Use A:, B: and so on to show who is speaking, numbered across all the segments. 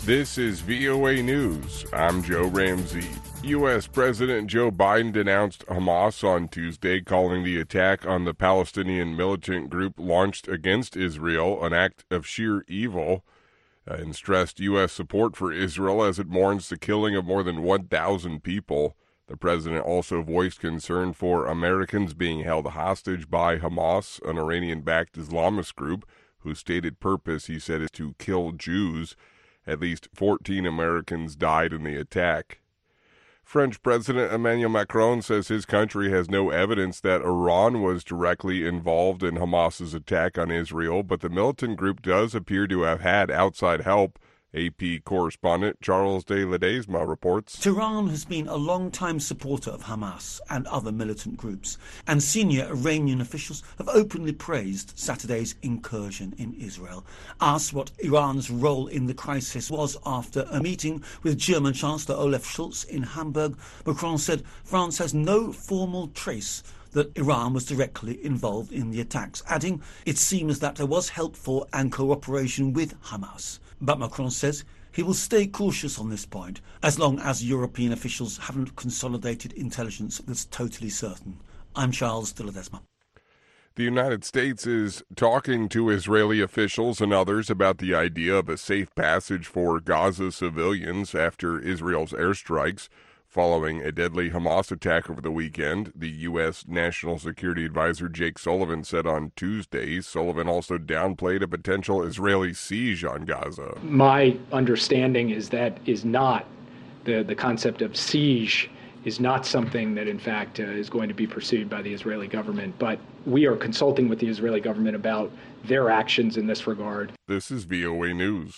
A: This is VOA News. I'm Joe Ramsey. U.S. President Joe Biden denounced Hamas on Tuesday, calling the attack on the Palestinian militant group launched against Israel an act of sheer evil, and stressed U.S. support for Israel as it mourns the killing of more than 1,000 people. The president also voiced concern for Americans being held hostage by Hamas, an Iranian-backed Islamist group whose stated purpose, he said, is to kill Jews. At least 14 Americans died in the attack. French President Emmanuel Macron says his country has no evidence that Iran was directly involved in Hamas's attack on Israel, but the militant group does appear to have had outside help. AP correspondent Charles de Ledesma reports.
B: Tehran has been a long-time supporter of Hamas and other militant groups, and senior Iranian officials have openly praised Saturday's incursion in Israel. Asked what Iran's role in the crisis was after a meeting with German Chancellor Olaf Scholz in Hamburg, Macron said France has no formal trace that Iran was directly involved in the attacks, adding it seems that there was help for and cooperation with Hamas. But Macron says he will stay cautious on this point as long as European officials haven't consolidated intelligence that's totally certain. I'm Charles de Ledesma.
A: The United States is talking to Israeli officials and others about the idea of a safe passage for Gaza civilians after Israel's airstrikes. Following a deadly Hamas attack over the weekend, the U.S. National Security Advisor Jake Sullivan said on Tuesday. Sullivan also downplayed a potential Israeli siege on Gaza.
C: My understanding is that is not the concept of siege is not something that, in fact, is going to be pursued by the Israeli government. But we are consulting with the Israeli government about their actions in this regard.
A: This is VOA News.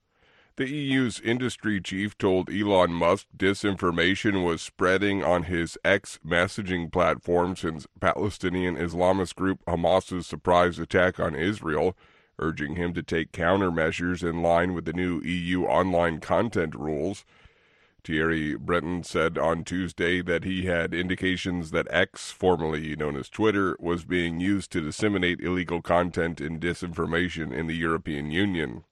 A: The EU's industry chief told Elon Musk disinformation was spreading on his X messaging platform since Palestinian Islamist group Hamas's surprise attack on Israel, urging him to take countermeasures in line with the new EU online content rules. Thierry Breton said on Tuesday that he had indications that X, formerly known as Twitter, was being used to disseminate illegal content and disinformation in the European Union.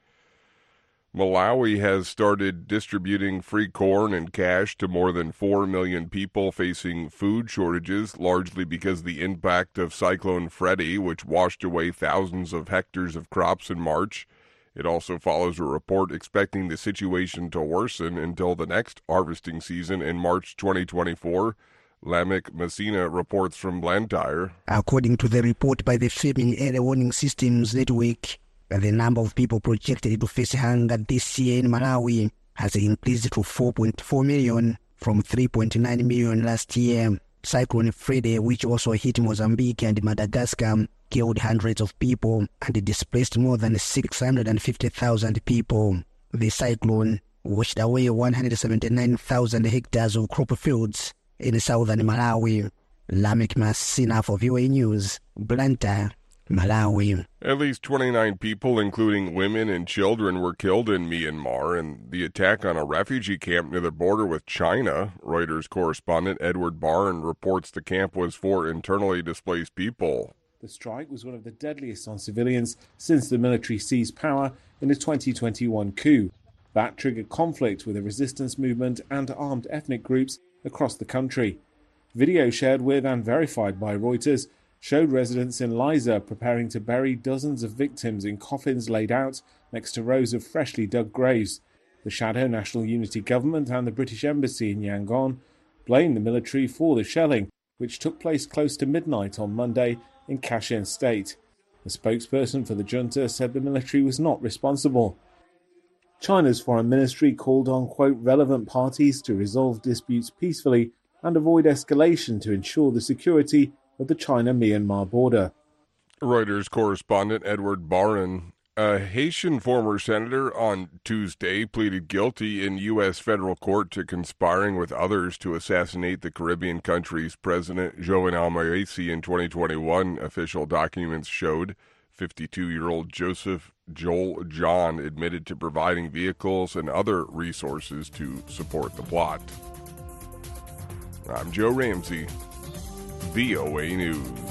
A: Malawi has started distributing free corn and cash to more than 4 million people facing food shortages, largely because of the impact of Cyclone Freddy, which washed away thousands of hectares of crops in March. It also follows a report expecting the situation to worsen until the next harvesting season in March 2024. Lamek Messina reports from Blantyre.
D: According to the report by the Family Early Warning Systems Network, the number of people projected to face hunger this year in Malawi has increased to 4.4 million from 3.9 million last year. Cyclone Freddy, which also hit Mozambique and Madagascar, killed hundreds of people and displaced more than 650,000 people. The cyclone washed away 179,000 hectares of crop fields in southern Malawi. Lamek Messina for VOA News, Blantyre, Malawi.
A: At least 29 people, including women and children, were killed in Myanmar in the attack on a refugee camp near the border with China. Reuters correspondent Edward Barn reports the camp was for internally displaced people.
E: The strike was one of the deadliest on civilians since the military seized power in a 2021 coup. That triggered conflict with the resistance movement and armed ethnic groups across the country. Video shared with and verified by Reuters showed residents in Liza preparing to bury dozens of victims in coffins laid out next to rows of freshly dug graves. The Shadow National Unity Government and the British Embassy in Yangon blamed the military for the shelling, which took place close to midnight on Monday in Kashin State. The spokesperson for the junta said the military was not responsible. China's foreign ministry called on, quote, relevant parties to resolve disputes peacefully and avoid escalation to ensure the security of the China-Myanmar border.
A: Reuters correspondent Edward Barron. A Haitian former senator on Tuesday pleaded guilty in U.S. federal court to conspiring with others to assassinate the Caribbean country's president, Jovenel Moise, in 2021, official documents showed. 52-year-old Joseph Joel John admitted to providing vehicles and other resources to support the plot. I'm Joe Ramsey, VOA News.